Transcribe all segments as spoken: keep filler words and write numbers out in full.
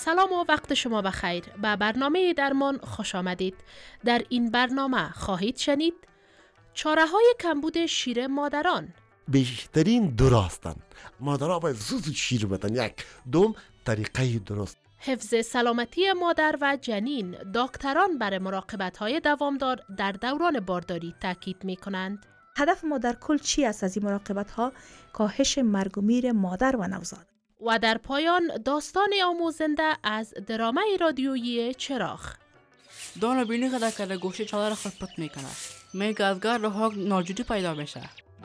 سلام و وقت شما بخیر. به برنامه درمان خوش آمدید. در این برنامه خواهید شنید چاره‌های کمبود شیر مادران. بیشترین درستن. مادرها باید زود زود شیر بدن. یک دوم طریقه درست. حفظ سلامتی مادر و جنین. دکتران برای مراقبت‌های دوامدار در دوران بارداری تاکید می‌کنند. هدف ما در کل چی است از این مراقبت‌ها؟ کاهش مرگ و میر مادر و نوزاد. و در پایان داستان آموزنده از درامه رادیویی چراغ. دانا بینی که در گوشه چادر خود پت میکنه. میگه از گر راه ناجوری پیدا بشه.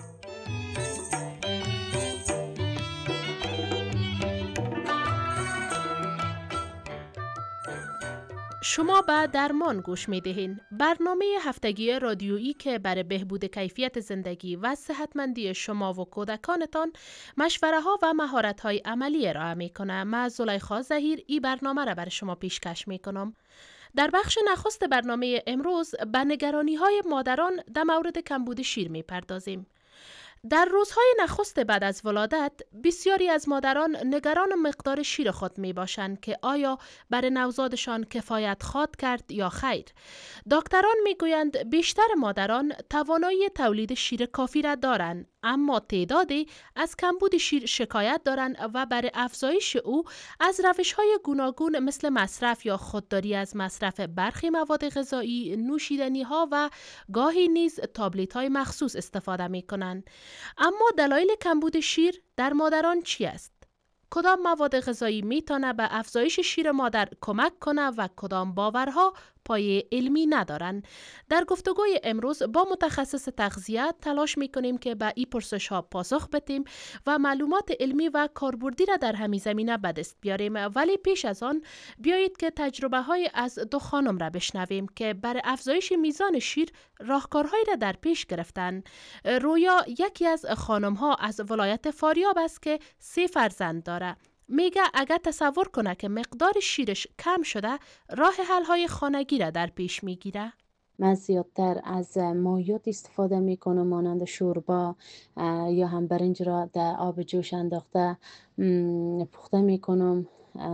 شما به درمان گوش می دهین. برنامه هفتگی رادیویی که برای بهبود کیفیت زندگی و صحتمندی شما و کودکانتان مشوره ها و مهارت های عملی ارائه می کنه. من زلیخا ظهیر این برنامه را برای شما پیشکش می کنم. در بخش نخست برنامه امروز به نگرانی های مادران در مورد کمبود شیر می پردازیم. در روزهای نخست بعد از ولادت بسیاری از مادران نگران مقدار شیر خود می باشند که آیا برای نوزادشان کفایت خواهد کرد یا خیر. دکتران می گویند بیشتر مادران توانایی تولید شیر کافی را دارند، اما تعدادی از کمبود شیر شکایت دارند و برای افزایش او از روش‌های گوناگون مثل مصرف یا خودداری از مصرف برخی مواد غذایی، نوشیدنی‌ها و گاهی نیز تابلت‌های مخصوص استفاده می‌کنند. اما دلایل کمبود شیر در مادران چی است؟ کدام مواد غذایی میتونه به افزایش شیر مادر کمک کنه و کدام باورها پایه علمی ندارن؟ در گفتگوی امروز با متخصص تغذیه تلاش میکنیم که به این پرسش ها پاسخ بدیم و معلومات علمی و کاربردی را در همین زمینه به دست بیاریم. ولی پیش از آن بیایید که تجربه های از دو خانم را بشنویم که برای افزایش میزان شیر راهکارهایی را در پیش گرفتن. رویا یکی از خانم ها از ولایت فاریاب است که سه فرزند داره. میگه اگر تصور کنه که مقدار شیرش کم شده، راه حل های خانگی را در پیش میگیره. من زیادتر از مایات استفاده میکنم، مانند شوربا یا هم برنج را در آب جوش انداخته پخته میکنم.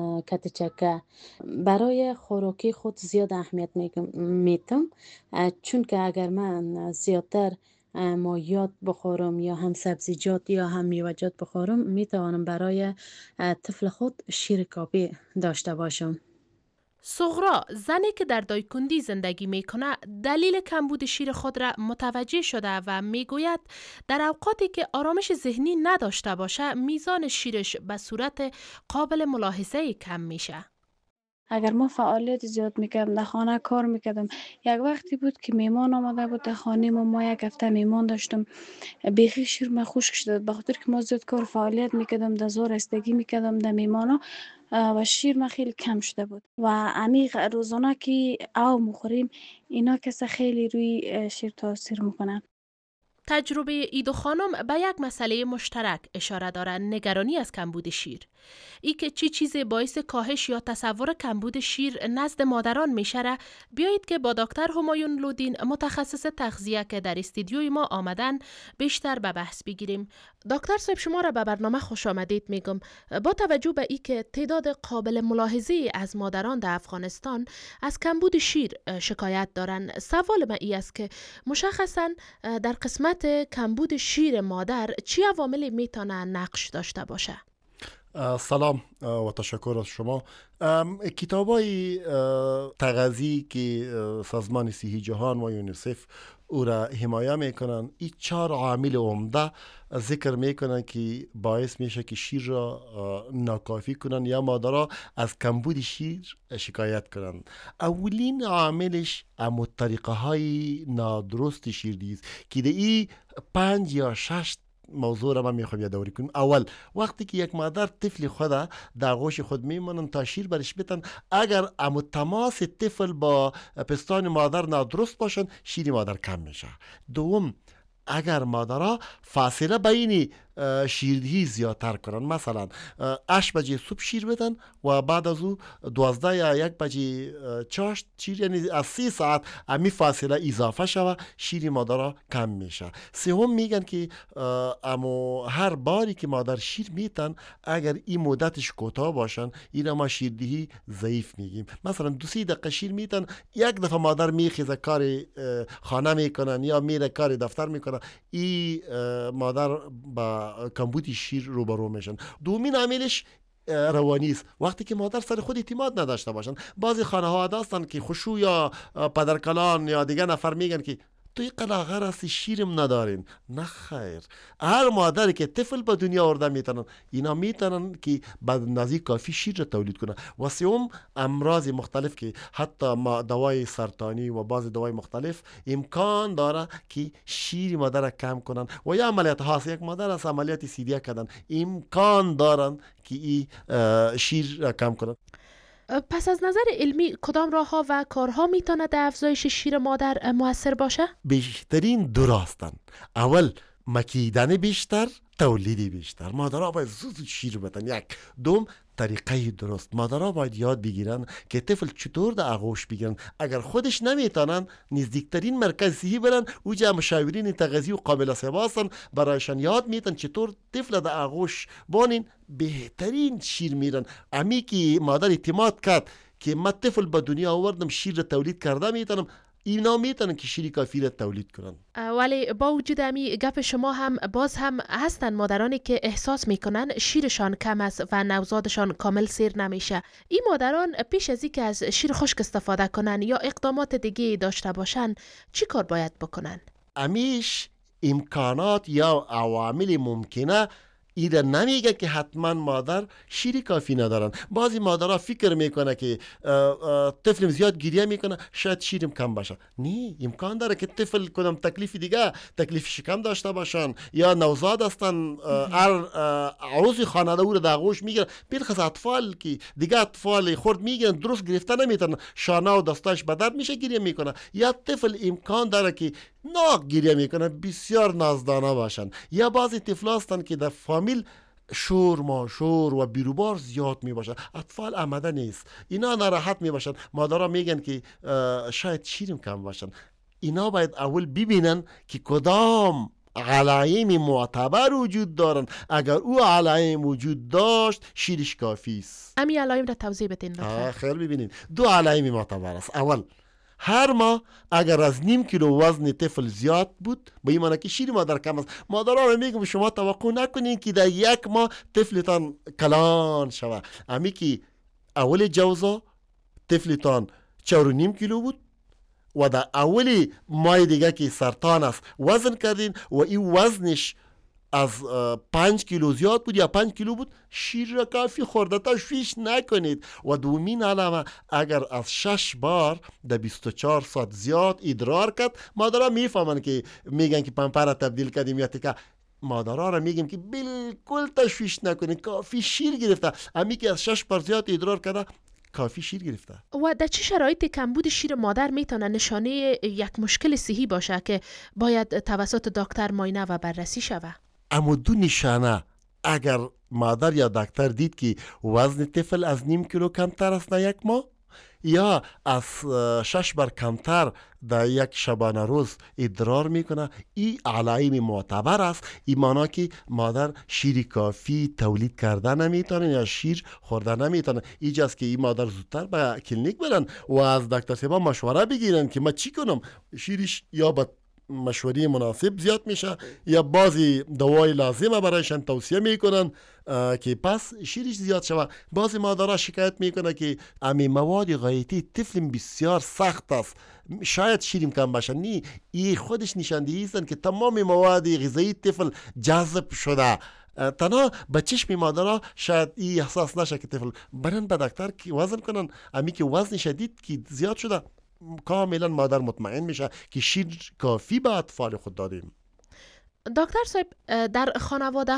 کتچکه برای خوراکی خود زیاد اهمیت میتم، چون که اگر من زیادتر مایات بخورم یا هم سبزیجات یا هم میوه‌جات بخورم، میتوانم برای طفل خود شیر کافی داشته باشم. سغرا، زنی که در دایکندی زندگی میکنه، دلیل کمبود شیر خود را متوجه شده و میگوید در اوقاتی که آرامش ذهنی نداشته باشه میزان شیرش به صورت قابل ملاحظه کم میشه. اگر ما فعالیت زیاد میکردم، در خانه کار میکردم، یک وقتی بود که میمان آمده بود در خانه ما، ما یک هفته میمان داشتم، بیخی شیر ما خشک شده، به خاطر که ما زیاد کار فعالیت میکردم، در زور استگی میکردم در میمانا و شیر ما خیلی کم شده بود و عمیق روزانه که او مخوریم اینا کسا خیلی روی شیر تاثیر میکنن. تجربه ای دو خانم به یک مسئله مشترک اشاره دارند: نگرانی از کمبود شیر. ای که چی چیز باعث کاهش یا تصور کمبود شیر نزد مادران میشه، بیایید که با دکتر همایون لودین، متخصص تغذیه که در استودیوی ما آمدن، بیشتر به بحث بگیریم. دکتر صاحب، شما را به برنامه خوش آمدید میگم. با توجه به ای که تعداد قابل ملاحظه از مادران در افغانستان از کمبود شیر شکایت دارن، سوال من ای است که مشخصا در قسمت کمبود شیر مادر چی عواملی میتونه نقش داشته باشه؟ سلام و تشکر از شما. کتابای تغذیه که سازمان صحی جهان و یونیسف او را حمایه میکنن، این چهار عامل عمده ذکر میکنن که باعث میشه که شیر را ناکافی کنن یا مادرها از کمبود شیر شکایت کنن. اولین عاملش اما طریقه های نادرست شیردهی که در این پنج یا شش موضوع را من میخوام یادآوری کنم. اول، وقتی که یک مادر طفل خود در آغوش خود میمونن تا شیر برش بدن، اگر امو تماس طفل با پستان مادر نادرست باشن، شیر مادر کم میشه. دوم، اگر مادرها فاصله بین شیردهی زیادتر کنن. مثلا هشت بجه صبح شیر بدن و بعد از او دوازده یا یک بجه چاشت شیر، یعنی از سی ساعت امی فاصله اضافه شوه، شیر مادر کم میشه. سوم میگن که اما هر باری که مادر شیر میتن اگر این مدتش کوتاه باشن این ما شیردهی ضعیف میگیم. مثلا دو سی دقیقه شیر میتن، یک دفعه مادر میخیزه کار خانه میکنن یا میره کار دفتر میکنن، این مادر با کمبود شیر روبرو میشن. دومین عاملش روانی است. وقتی که مادر سر خود اعتماد نداشته باشن، بعضی خانه ها هستن که خشوع یا پدرکلان یا دیگه نفر میگن که توی قلاغر هستی شیرم ندارین. نه خیر، هر مادری که طفل به دنیا آورده میتونن، اینا میتونن که به نزدیک کافی شیر را تولید کنن. و سوم امراض مختلف که حتی ما دوای سرطانی و بعضی دوای مختلف امکان داره که شیر مادر را کم کنن. و یا عملیات هاست، یک مادر از عملیات سیدیه کردن، امکان دارن که این شیر را کم کنن. پس از نظر علمی کدام راه ها و کارها میتونه در افزایش شیر مادر موثر باشه؟ بهترین درستن. اول مکیدن بیشتر، تولیدی بیشتر. مادرها باید زود شیر بدن. یک. دوم طریقه درست. مادرها باید یاد بگیرن که طفل چطور در آغوش بگیرن. اگر خودش نمیتونن نزدیکترین مرکز صحی برن، اوجا مشاورین تغذیه و قابل ثبات هستن، برایشان یاد میتن چطور طفل در آغوش بانین بهترین شیر میرن. امی که مادر اعتماد کرد که من طفل به دنیا آوردم شیر تولید کرده میتونم، اینا میتونن که شیر کافی را تولید کنن. ولی با وجود امی گپ شما هم باز هم هستن مادرانی که احساس میکنن شیرشان کم است و نوزادشان کامل سیر نمیشه. این مادران پیش از اینکه از شیر خشک استفاده کنن یا اقدامات دیگه داشته باشن چی کار باید بکنن؟ امیش امکانات یا عوامل ممکنه ایده نمیگه که حتما مادر شیر کافی ندارن. بعضی مادرها فکر میکنه که طفلم زیاد گریه میکنه شاید شیرم کم باشه. نه، امکان داره که طفل کدام تکلیف دیگه، تکلیف شکم داشته باشن یا نوزاد هستن، هر عروسی خانواده او رو در آغوش میگیرن. بالخصوص اطفال که دیگه اطفال خرد میگیرن درست گرفته نمیتونن، شانه و دستاش به درد میشه گریه میکنه. یا طفل امکان داره که ناک گریه میکنه، بسیار نازدانه باشن. یا بعضی طفل هستن که در فامیل شور ما شور و بیروبار زیاد می باشه، اطفال آمده نیست، اینا ناراحت می باشن. مادرها میگن که شاید شیرم کم باشن. اینا باید اول ببینن که کدام علائم معتبر وجود دارن. اگر او علائم وجود داشت شیرش کافی است. امی علائم را توضیح بدین لطفا. خیر ببینید، دو علائم معتبر است. اول، هر ماه اگر از نیم کیلو وزن طفل زیاد بود، به این معنی که شیر مادر کم است. مادرها رو میگم شما توقع نکنین که در یک ماه طفلتان کلان شوه. امی که اول جوزا طفلتان چهار و نیم کیلو بود و در اول ماه دیگه که سرطان است وزن کردین و این وزنش از پنج کیلو زیاد بود یا پنج کیلو بود، شیر را کافی خورده، تشویش نکنید. و دومین علامه، اگر از شش بار در بیست و چهار ساعت زیاد ادرار کرد، مادرها میفهمن که میگن که پمپر تبدیل کردیم یا تیکه. مادرها را میگیم که بالکل تشویش نکنید، کافی شیر گرفته. امی که از شش بار زیاد ادرار کرده کافی شیر گرفته. و در چه شرایطی کمبود شیر مادر میتونه نشانه یک مشکل صحی باشه که باید توسط دکتر معاینه و بررسی شوه؟ اما دو نشانه، اگر مادر یا دکتر دید که وزن طفل از نیم کیلو کمتر است در یک ماه یا از شش بار کمتر در یک شبانه روز ادرار میکنه، این علائم معتبر است. این معنی که مادر شیر کافی تولید کرده نمیتونه یا شیر خورده نمیتونه. اینجاست که این مادر زودتر به کلینیک برن و از دکتر صاحب مشوره بگیرن که من چی کنم، شیرش یا با مشوره مناسب زیاد میشه یا بعضی دوای لازمه برایشان توصیه میکنن که پس شیرش زیاد شوه. بعضی مادرها شکایت میکنه که امی مواد غایتی طفلم بسیار سخت است، شاید شیرم کم باشه. نی، این خودش نشاندهی هستن که تمام مواد غذایی طفل جذب شده. تنها به چشم مادرها شاید این احساس نشه که طفل برن به دکتر که وزن کنن. امی که وزن شدید که زیاد شده، کاملا مادر مطمئن میشه که شیر کافی به اطفال خود دادیم. دکتر صاحب، در خانواده ها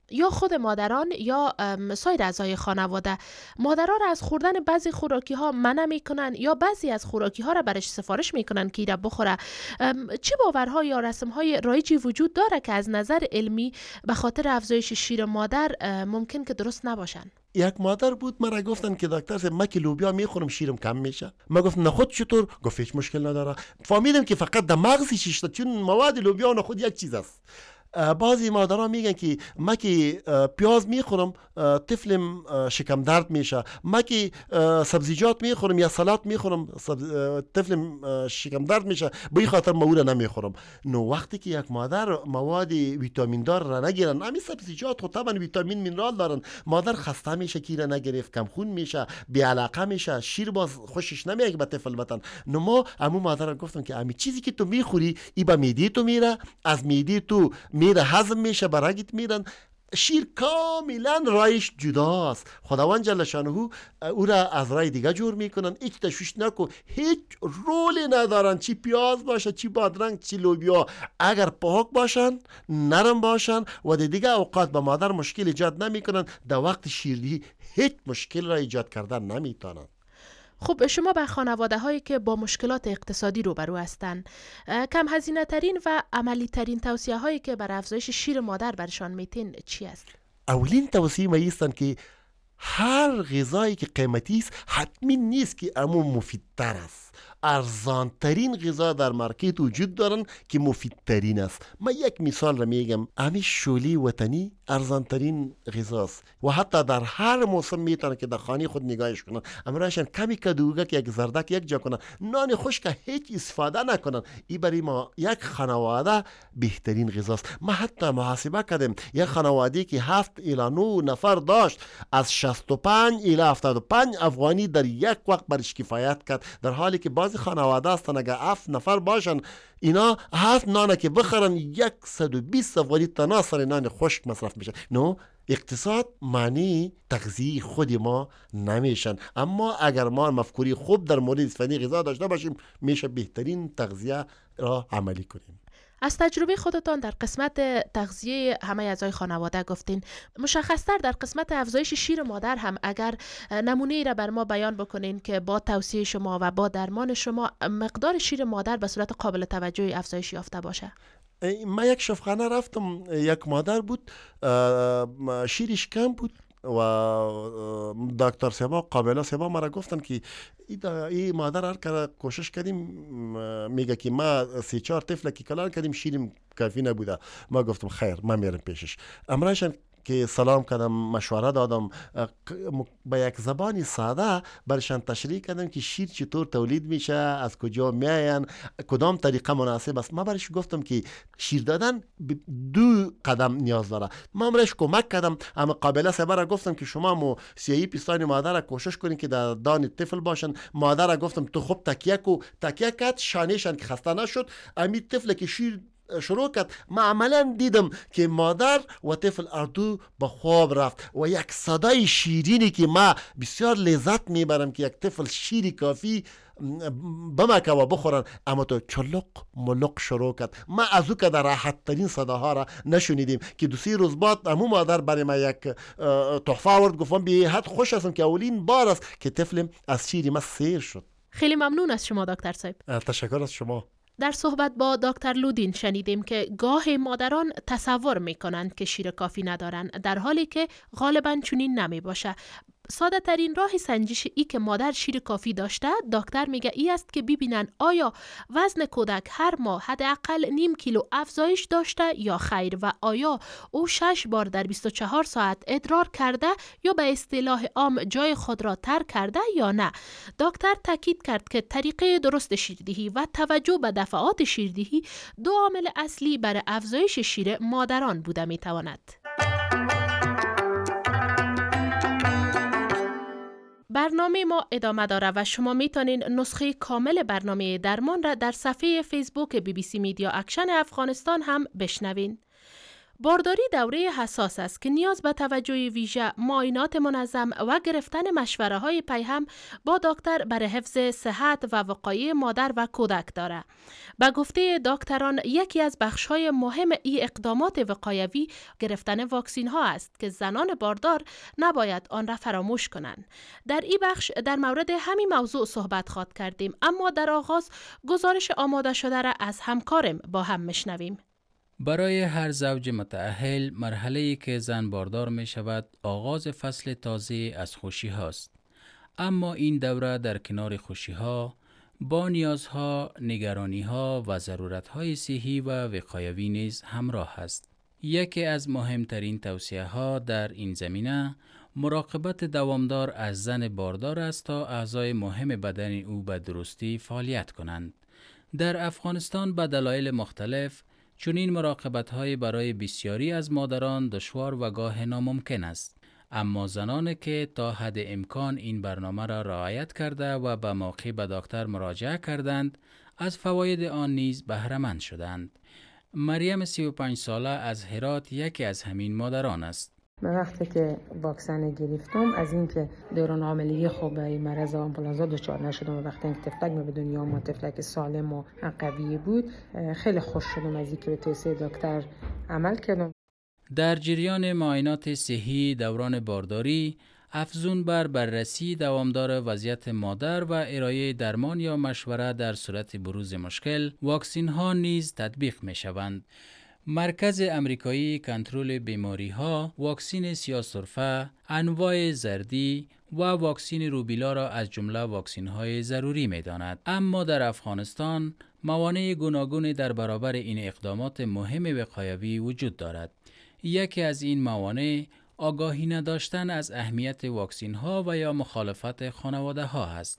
یا خود مادران یا سایر اعضای خانواده مادران را از خوردن بعضی خوراکی ها منع میکنن یا بعضی از خوراکی ها را برش سفارش میکنن که ایره بخوره. چه باورها یا رسم های رایجی وجود داره که از نظر علمی به خاطر افزایش شیر مادر ممکن که درست نباشن؟ یک مادر بود مرا گفتن که دکتر صاحب من که لوبیا میخورم شیرم کم میشه. من گفتم نخود چطور؟ گفت هیچ مشکل نداره. فهمیدم که فقط در مغزی شیشته، چون مواد لوبیا و نخود یک چیز است. بعضی مادرها میگن که من که پیاز میخورم طفلم شکم درد میشه، من که سبزیجات میخورم یا سلات میخورم طفلم شکم درد میشه، به این خاطر ما او را نمیخورم. نو وقتی که یک مادر مواد ویتامین دار را نگیرن، همین سبزیجات خود طبعا ویتامین مینرال دارن، مادر خسته میشه که را نگرفت، کم خون میشه، بی علاقه میشه، شیر باز خوشش نمیاد که به طفل بدن. نو ما امو مادر را گفتم که همین چیزی که تو میخوری ای به معده تو میره، از معده تو میره هضم میشه، برگت میرن، شیر کاملا رایش جداست. خداوند جل شانه او را از رای دیگه جور میکنن. هیچ تشویش نکن، هیچ رولی ندارن، چی پیاز باشه، چی بادرنگ، چی لوبیا، اگر پاک باشن، نرم باشن و دیگه اوقات به مادر مشکل ایجاد نمیکنن، در وقت شیردهی هیچ مشکل را ایجاد کردن نمیتونن. خب شما به خانواده هایی که با مشکلات اقتصادی روبرو هستند، کم هزینه ترین و عملی ترین توصیه هایی که بر افزایش شیر مادر برشان میتین چی است؟ اولین توصیه ما ایستن که هر غذایی که قیمتی است حتمی نیست که امو مفیدتر است. ارزان ترین غذا در مارکت وجود دارن که مفید ترین است. من یک مثال را میگم، امی شولی وطنی ارزان ترین غذاست و حتی در هر موسم میتونن که در خانه خود نگاهش کنن. امرایشان کمی کدوگک یک زردک یک جا کنن، نان خشک هیچ استفاده نکنن. ای برای ما یک خانواده بهترین غذاست. ما حتی محاسبه کردیم یک خانواده که هفت الی نه نفر داشت، از شصت و پنج الی هفتاد و پنج افغانی در یک وقت برش کفایت کرد، در حالی که بعضی خانواده هستن اگه هفت نفر باشن اینا هفت نانه که بخرن صد و بیست افغانی تنها سر نان خشک مصرف میشه. نو اقتصاد معنی تغذیه خود ما نمیشن، اما اگر ما مفکوری خوب در مورد استفاده غذا داشته باشیم میشه بهترین تغذیه را عملی کنیم. از تجربه خودتان در قسمت تغذیه همه اعضای خانواده گفتین، مشخصتر در قسمت افزایش شیر مادر هم اگر نمونه ای را بر ما بیان بکنین که با توصیه شما و با درمان شما مقدار شیر مادر به صورت قابل توجهی افزایش یافته باشه. من یک شفاخانه رفتم، یک مادر بود شیرش کم بود و دکتر سبا قابله سبا مرا گفتن که ای مادر هر که کوشش کردیم میگه که ما سی چهار طفل که کلان کردیم شیریم کافی نبوده. ما گفتم خیر من میرم پیشش. امرایشان که سلام کردم، مشوره دادم، با یک زبانی ساده برشان تشریح کردم که شیر چطور تولید میشه، از کجا میاین، کدام طریقه مناسب است. ما برش گفتم که شیر دادن دو قدم نیاز داره. ما برش کمک کردم، اما قابله سبا گفتم که شما مو سیایی پیستان مادر کوشش کنین که در دان طفل باشن. مادر گفتم تو خوب تکیه کو، تکیه کرد، شانهشان که خسته نشد. امی طفل که شیر شروع کرد، ما عملا دیدم که مادر و طفل اردو به خواب رفت و یک صدای شیرینی که ما بسیار لذت میبرم که یک طفل شیری کافی بمکه و بخورن، اما تو چلق ملق شروع کرد. ما از او که در راحت ترین صداها را نشنیدیم که دو سی روز بعد امو مادر برای ما یک تحفه آورد. گفتم بی حد خوش هستم که اولین بار است که طفلم از شیری ما سیر شد. خیلی ممنون از شما دکتر صاحب. تشکر از شما. در صحبت با دکتر لودین شنیدیم که گاه مادران تصور میکنند که شیر کافی ندارند، در حالی که غالبا چنین نمی باشه. ساده ترین راه سنجش ای که مادر شیر کافی داشته، دکتر میگه ای است که ببینن آیا وزن کودک هر ماه حداقل نیم کیلو افزایش داشته یا خیر و آیا او شش بار در بیست و چهار ساعت ادرار کرده یا به اصطلاح عام جای خود را ترک کرده یا نه. دکتر تاکید کرد که طریقه درست شیردهی و توجه به دفعات شیردهی دو عامل اصلی برای افزایش شیر مادران بوده میتواند. برنامه ما ادامه داره و شما میتونین نسخه کامل برنامه درمان را در صفحه فیسبوک بی بی سی میدیا اکشن افغانستان هم بشنوین. بارداری دوره حساس است که نیاز به توجه ویژه، معاینات منظم و گرفتن مشوره‌های پیهم با دکتر برای حفظ صحت و وقایع مادر و کودک دارد. به گفته دکتران یکی از بخش‌های مهم این اقدامات وقایوی گرفتن واکسین‌ها است که زنان باردار نباید آن را فراموش کنند. در این بخش در مورد همین موضوع صحبت خواهد کردیم، اما در آغاز گزارش آماده شده را از همکارم با هم میشنویم. برای هر زوج متأهل مرحله‌ای که زن باردار می شود آغاز فصل تازه از خوشی هاست. اما این دوره در کنار خوشی ها با نیازها، نگرانی ها و ضرورت های صحی و وقایوی نیز همراه است. یکی از مهمترین توصیه ها در این زمینه مراقبت دوامدار از زن باردار است تا اعضای مهم بدن او به درستی فعالیت کنند. در افغانستان به دلایل مختلف چنین مراقبت‌های برای بسیاری از مادران دشوار و گاه ناممکن است. اما زنانی که تا حد امکان این برنامه را رعایت کرده و به موقع به دکتر مراجعه کردند، از فواید آن نیز بهره مند شدند. مریم سی و پنج ساله از هرات یکی از همین مادران است. من وقتی که واکسن گرفتم از اینکه دوران حاملگی خوب این مرض آنفولانزا دچار نشدم و وقتی که تفلک به دنیا آمد تفلک سالم و قوی بود، خیلی خوش شدم از اینکه به توصیه دکتر عمل کردم. در جریان معاینات صحی دوران بارداری افزون بر بررسی دوامدار وضعیت مادر و ارائه درمان یا مشوره در صورت بروز مشکل، واکسین ها نیز تطبیق می شوند. مرکز امریکایی کنترل بیماری ها واکسین سیاه‌سرفه، انواع زردی و واکسین روبیلا را از جمله واکسین های ضروری می داند. اما در افغانستان موانع گوناگون در برابر این اقدامات مهم وقایوی وجود دارد. یکی از این موانع آگاهی نداشتن از اهمیت واکسین ها و یا مخالفت خانواده ها است.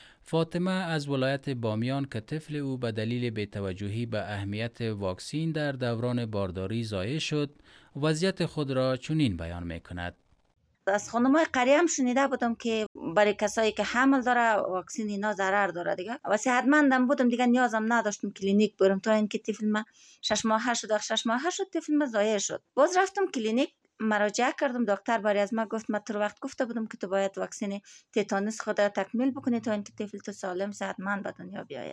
فاطمه از ولایت بامیان که طفل او به دلیل بی‌توجهی به اهمیت واکسین در دوران بارداری ضایع شد، وضعیت خود را چنین بیان می‌کند. از خانمای قریه هم شنیده بودم که برای کسایی که حمل داره واکسین اینا ضرر داره دیگه. و صحتمندم بودم دیگه، نیازم نداشتم کلینیک برم تا اینکه طفل ما شش ماهه شد. شش ماهه شد طفل ما ضایع شد. باز رفتم کلینیک مراجعه کردم، دکتر برای از ما گفت من تو وقت گفته بودم که تو باید واکسن تتانوس خود را تکمیل بکنی تا اینکه طفل تو سالم صحتمند به دنیا بیاید.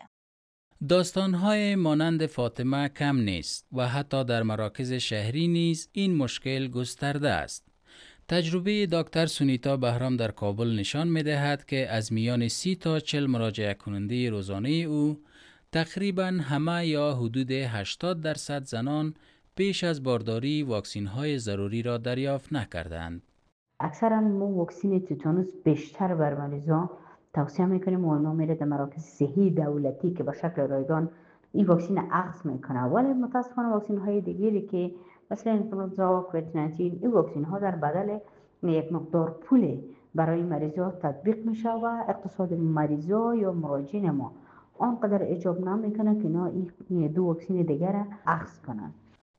داستان‌های مانند فاطمه کم نیست و حتی در مراکز شهری نیز این مشکل گسترده است. تجربه دکتر سونیتا بهرام در کابل نشان می‌دهد که از میان سی تا چهل مراجعه کننده روزانه او تقریباً همه یا حدود هشتاد درصد زنان پیش از بارداری واکسین های ضروری را دریافت نکردند. اکثرا ما واکسن تتانوس بیشتر بر مریضان توصیه میکنیم و اونا میره در مراکز صحی دولتی که به شکل رایگان این واکسن اخذ میکنه. ولی متاسفانه واکسن های دیگری که مثل انفلوانزا و کووید نوزده این واکسن ها در بدل یک مقدار پول برای مریضا تطبیق میشه و اقتصاد مریضا یا مراجعین ما آنقدر اجاب نمیکنه که اینا این دو واکسن دیگر را اخذ کنند.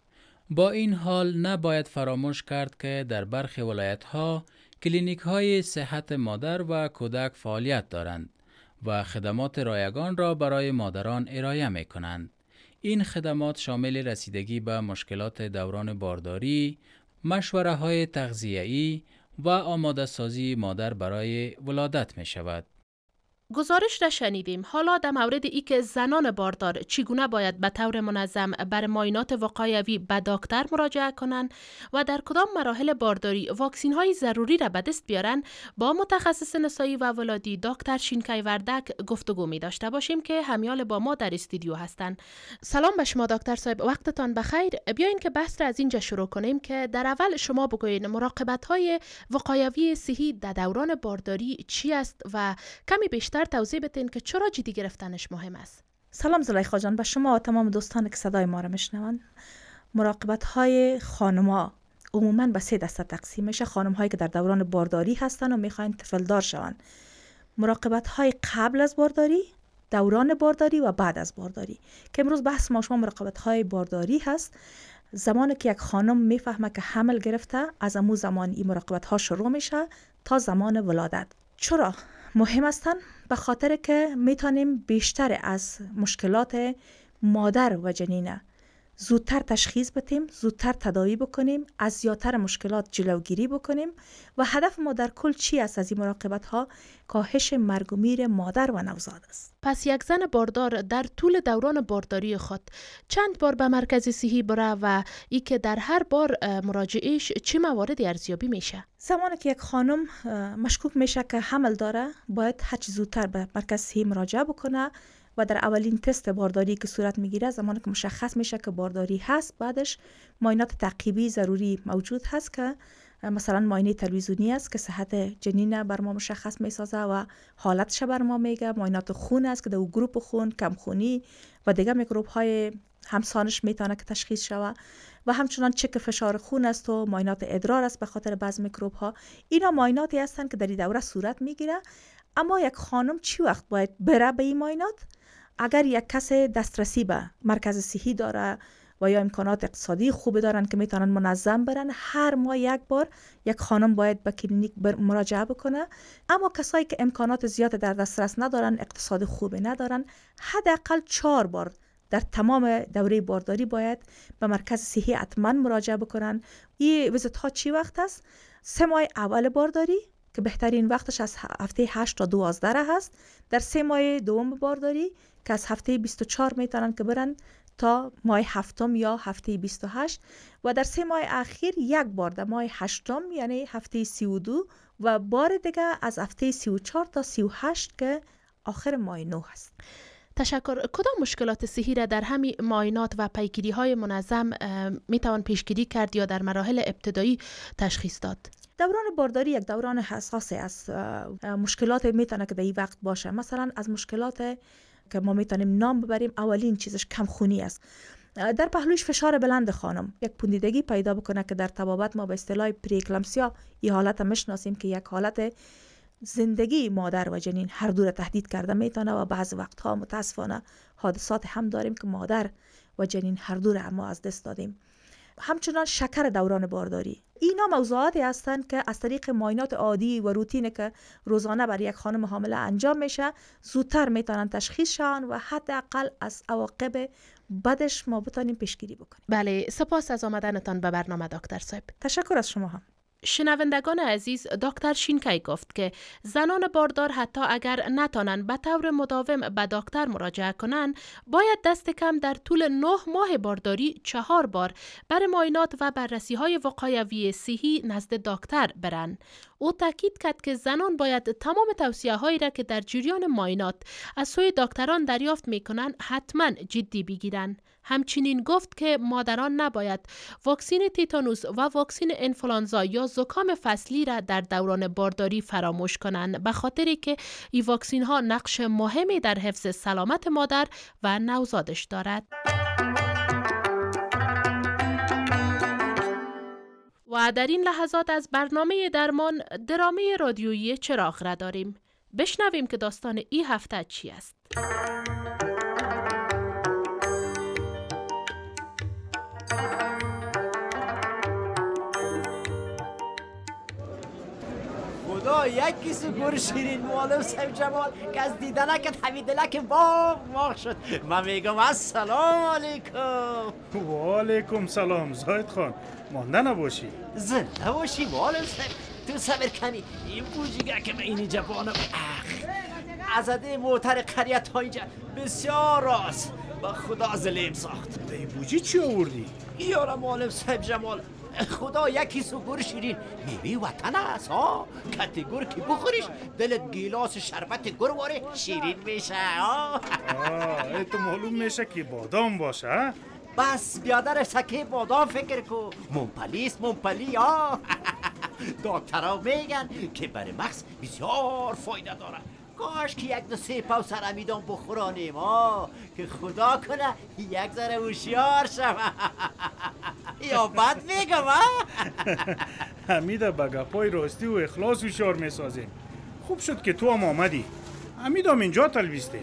با این حال نباید فراموش کرد که در برخی ولایت‌ها کلینیک‌های صحت مادر و کودک فعالیت دارند و خدمات رایگان را برای مادران ارائه می‌کنند. این خدمات شامل رسیدگی به مشکلات دوران بارداری، مشوره‌های تغذیه‌ای و آماده سازی مادر برای ولادت می‌شود. گزارش را شنیدیم. حالا در مورد ای که زنان باردار چگونه باید به طور منظم بر معاینات وقایوی به دکتر مراجعه کنند و در کدام مراحل بارداری واکسین های ضروری را به دست بیارن، با متخصص نسایی و ولادی دکتر شینکای وردک گفتگو می داشته باشیم که همیال با ما در استودیو هستند. سلام به شما دکتر صاحب، وقتتان بخیر. بیاین که بحث را از اینجا شروع کنیم که در اول شما بگوین مراقبت های وقایوی صحی در دوران بارداری چی است و کمی بیشتر توضیح بدین که چرا جدی گرفتنش مهم است. سلام زلیخا جان به شما و تمام دوستان که صدای ما را میشنوند. مراقبت های خانم‌ها عموما به سه دسته تقسیم میشه. خانم هایی که در دوران بارداری هستن و میخواین طفل دار شوند، مراقبت های قبل از بارداری، دوران بارداری و بعد از بارداری، که امروز بحث ما شما مراقبت های بارداری هست. زمانی که یک خانم میفهمه که حمل گرفته، از امو زمان این مراقبت ها شروع میشه تا زمان ولادت. چرا مهم هستن؟ به خاطر که میتونیم بیشتر از مشکلات مادر و جنین زودتر تشخیص بدیم، زودتر تداوی بکنیم، از زیادتر مشکلات جلوگیری بکنیم و هدف ما در کل چی است از این مراقبت ها؟ کاهش مرگ و میر مادر و نوزاد است. پس یک زن باردار در طول دوران بارداری خود چند بار به مرکز صحی بره و ای که در هر بار مراجعهش چه مواردی ارزیابی میشه؟ زمانی که یک خانم مشکوک میشه که حمل داره، باید هر چه زودتر به مرکز صحی مراجعه بکنه و در اولین تست بارداری که صورت میگیره، زمانی که مشخص میشه که بارداری هست، بعدش معاینات تعقیبی ضروری موجود هست که مثلا معاینه تلویزیونی است که صحت جنین بر ما مشخص میسازه و حالتش بر ما میگه. معاینات خون است که در گروپ خون، کم خونی و دیگه میکروب های همسانش میتونه که تشخیص شوه و همچنان چک فشار خون است و معاینات ادرار است به خاطر بعض میکروب ها. اینا معایناتی هستند که در این دوره صورت میگیره. اما یک خانم چی وقت باید بره به این معاینات؟ اگر یک کس دسترسی به مرکز صحی داره و یا امکانات اقتصادی خوب دارن که میتونن منظم برن، هر ماه یک بار یک خانم باید به کلینیک مراجعه بکنه. اما کسایی که امکانات زیاد در دسترس ندارن، اقتصاد خوبی ندارن، حداقل چهار بار در تمام دوره بارداری باید به مرکز صحی حتما مراجعه بکنن. این ویزیت ها چی وقت است؟ سه ماه اول بارداری که بهترین وقتش از هفته هشت تا دوازده هست، در سه ماه دوم بارداری که از هفته بیست و چهار میتونن که برن تا ماه هفتم یا هفته بیست و هشت و در سه ماه اخیر یک بار در ماه هشتم یعنی هفته سی و دو و بار دیگه از هفته سی و چهار تا سی و هشت که آخر ماه نو هست. تشکر. کدام مشکلات صحی را در همین معاینات و پیگیری های منظم میتوان پیشگیری کرد یا در مراحل ابتدایی تشخیص داد؟ دوران بارداری یک دوران حساسی است. مشکلات میتونه که در این وقت باشه. مثلا از مشکلات که ما میتونیم نام ببریم، اولین چیزش کم خونی است. در پهلوش فشار بلند خانم یک پوندیدگی پیدا بکنه که در طبابت ما به اصطلاح پریکلامسیا این حالت میشناسیم که یک حالت زندگی مادر و جنین هر دو را تهدید کرده میتونه و بعض وقتها متاسفانه حادثات هم داریم که مادر و جنین هر دو را ما از دست دادیم. همچنان شکر دوران بارداری، اینا موضوعاتی هستند که از طریق معاینات عادی و روتین که روزانه برای یک خانم حامله انجام میشه زودتر میتونن تشخیص شون و حداقل از عواقب بدش ما بتونیم پیشگیری بکنیم. بله، سپاس از آمدنتان به برنامه دکتر صاحب. تشکر از شما هم. شنوندگان عزیز، دکتر شینکای گفت که زنان باردار حتی اگر نتانند به طور مداوم به دکتر مراجعه کنند، باید دست کم در طول نه ماه بارداری چهار بار برای معاینات و بررسی های وقایوی صحی نزد دکتر برن. او تاکید کرد که زنان باید تمام توصیه هایی را که در جریان معاینات از سوی دکتران دریافت می کنند حتما جدی بگیرند. همچنین گفت که مادران نباید واکسین تیتانوس و واکسین انفلانزا یا زکام فصلی را در دوران بارداری فراموش کنند، به خاطری که این واکسین ها نقش مهمی در حفظ سلامت مادر و نوزادش دارد. و در این لحظات از برنامه درمان درامه رادیویی چراغ را داریم. بشنویم که داستان این هفته چی است. خدا یکی سو گور شیرین معلم صاحب جمال که از دیدنکت حمیدلک باغ باغ شد. من میگم السلام علیکم. و علیکم سلام. زاید خان مانده نباشی. زنده باشی معلم صاحب. تو صبر کنی این بوجیگه که به اینی جوانم اخ ازده موتر قریت ها اینجا بسیار راست با خدا ظلم ساخت. به این بوجی چی آوردی؟ یارم معلم صاحب جمال، خدا یکی سو گور شیرین میوه وطن است ها. کتی گور که بخوریش دلت گیلاس شربت گور واره شیرین میشه ها. آه ای تو معلوم میشه که بادام باشه ها. بس بیادر سکه بادام فکر کو. ممپلیس ممپلی ها. دکترها میگن که برای مغز بسیار فایده داره. کاش که یک دو سه پاو سرمیدان بخورانیم ها که خدا کنه یک ذره هوشیار شوم. یا بد میگم ها. حمیده به گپای راستی و اخلاص هوشیار میسازیم. خوب شد که تو هم آمدی. حمیده هم اینجا تلویسته.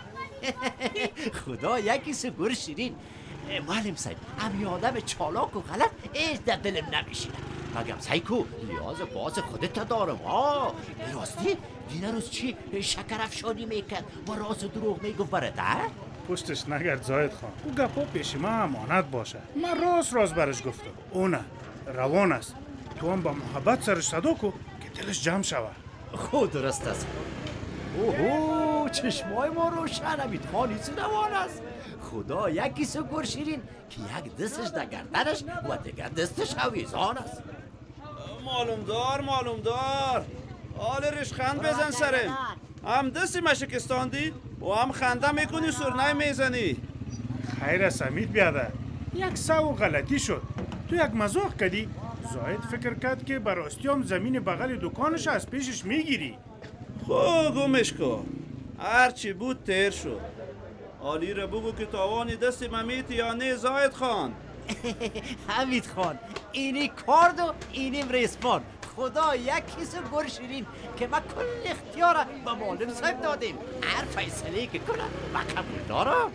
خدا یکی سو گور شیرین. معلم صاحب امی آدم چالاک و غلط ایش در دلم نمیشینه. مگم سایکو لیاز باز خودت دارم ها. راستی دینا روز چی شکر افشانی میکرد و راست دروغ میگفت برده؟ پشتش نگرد زاید خان. او گپا پیش ما امانت باشه. من راست راست برش گفتم. او نه روان است. تو هم با محبت سرش صدا کو که دلش جمع شود. خود درست است. اوهو چشمای ما روشن. حمید خان ایسو روان است. خدا یکی سو گرشیرین که یک دستش در گردنش و دیگر دستش هویزان است. معلوم دار معلوم دار حال ریشخند بزن سرم. هم دستی مشکستاندی و هم خنده میکنی سرنه میزنی. خیر است حمید بیادر. یک سو غلطی شد. تو یک مزاق کردی. زاید فکر کرد که براستی هم زمین بغل دکانش از پیشش میگیری. خب گمش کن. هرچی بود تیر شد. حالی را بگو که تاوانی دست ممیت یا نه زاید خان. حمید خان اینی کارد و اینیم ریسمان. خدا یک کیسه گرشیرین که ما کل اختیار به معلم صاحب دادیم. هر فیصله که کنه ما قبول دارم.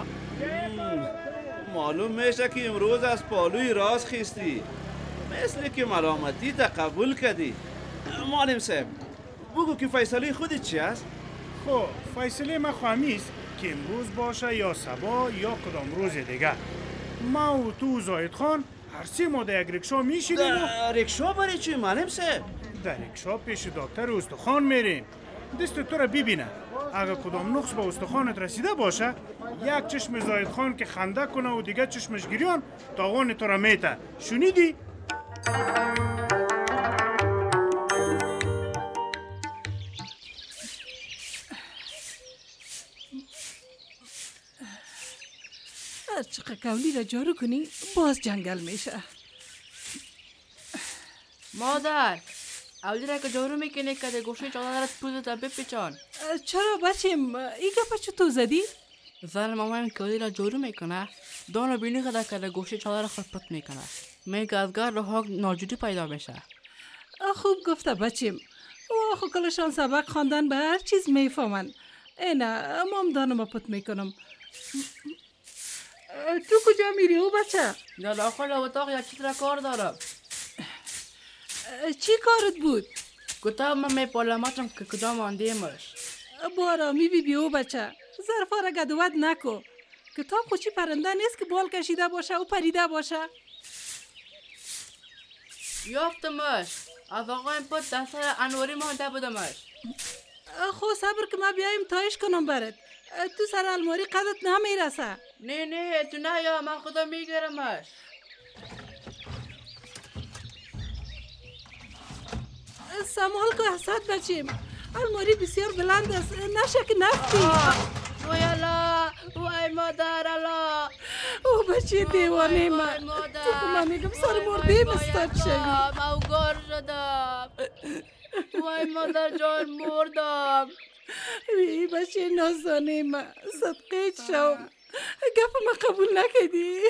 معلوم میشه که امروز از پالوی راست خیستی. مثل که ملامتی تا قبول کردی. معلم صاحب بگو که فیصله خودت چی است؟ خب فیصله ما خوامیست که امروز باشه یا صبا یا کدام روز دیگه. ما و تو زاید خان هر سی ما در یک رکشا میشینیم. در رکشا برای چی معلم صاحب؟ در رکشا پیش دکتر استخوان میریم. دست تو را ببینه. اگر کدام نقص به استخوانت رسیده باشه یک چشم زاید خان که خنده کنه و دیگه چشمش گریان تاوان تو را میته. شنیدی؟ هر چقدر کولی را جارو کنی باز جنگل میشه. مادر اولی را که جارو میکنی که ده گوشه چادر از پوزت را بپیچان. چرا بچیم ای گپا چو تو زدی؟ زن مامان که اولی را جارو میکنه دانو بینی که ده که گوشه چادر خود پت میکنه. میگه از گر راه ناجوری پیدا بشه. خوب گفته بچیم. و خو کلشان سبق خواندن به هر چیز میفهمن. اینا مام دانو پت میکنم. تو کجا میری او بچه؟ در داخل اتاق یک چیز را کار دارم. چی کارت بود؟ کتاب من میپالماتم که کجا ماندیمش. بارا می بی بی او بچه. ظرفا را گدوت نکو. کتاب خوشی پرنده نیست که بال کشیده باشه و پریده باشه. یافتمش. از آقایم پت دسته انواری مانده بودمش. خو صبر که ما بیایم تایش کنم برد. تو سر الماری قدت نمیرسه. نه نه تو نه یا من خدا میگیرمش. سمال که حسد بچیم. الماری بسیار بلند است. نشه که نفتی. وای الله وای مادر الله. او بچه دیوانه من. تو خو من میگم سر مرده مستد شدی. من گار شدم. وای مادر جان مردم. وی بچه نازانه من صدقه شوم. گپ ما قبول نکدی.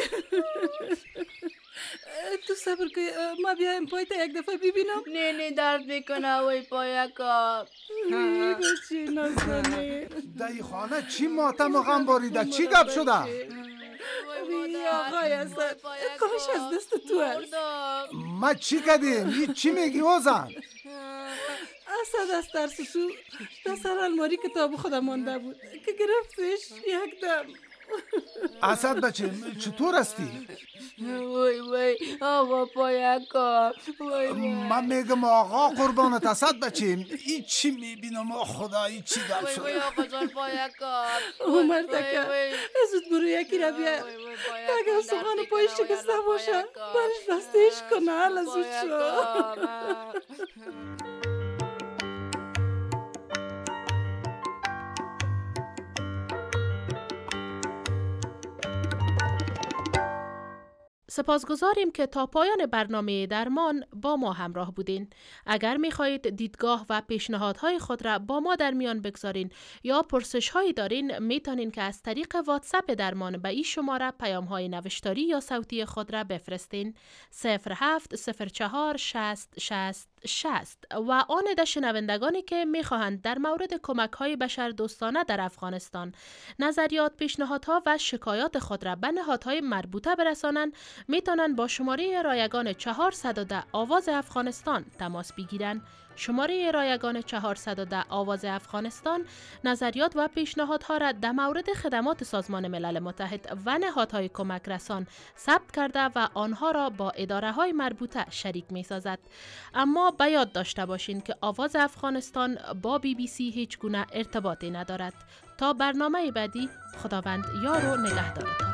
تو صبر که ما بیایم پایت یک دفعه ببینم. نه نه درد میکنه وای پایکا. وی بچه نازانه. دایی خانه چی ماتم و غم باریده؟ چی گپ شده؟ وی آقای اسد کارش از دست تو هست. ما چی کردیم؟ چی میگی اوزن؟ اسد از ترس تو تا سر الماری کتاب خودم مانده بود که گرفتش یک دم. اسد بچه چطور هستی؟ وای وای آقا پایکا وای وای. من میگم آقا قربانت اسد بچه ای چی میبینم خدا ای چی گپ شد؟ وای وای آقا جان پایکا. او مردکا زود برو یکی را بیا. اگر سخان پایش شکسته باشه برش بستهش کنه. حالا زود شو. سپاسگزاریم که تا پایان برنامه درمان با ما همراه بودین. اگر می خواهید دیدگاه و پیشنهادهای خود را با ما در میان بگذارین یا پرسش هایی دارین می تونین که از طریق واتساپ درمان به این شماره پیام های نوشتاری یا صوتی خود را بفرستین صفر هفت صفر چهار شصت شصت شصت و آن ده شنوندگانی که می خواهند در مورد کمک های بشر دوستانه در افغانستان نظریات، پیشنهادها و شکایات خود را به نهادهای مربوطه برسانند می توانند با شماره رایگان چهارصد و ده آواز افغانستان تماس بگیرند. شماره رایگان چهارصد و ده آواز افغانستان نظریات و پیشنهادها را در مورد خدمات سازمان ملل متحد و نهادهای کمک رسان ثبت کرده و آنها را با اداره های مربوطه شریک می سازد. اما به یاد داشته باشین که آواز افغانستان با بی بی سی هیچ گونه ارتباطی ندارد. تا برنامه بعدی، خداوند یار و نگهدارتان.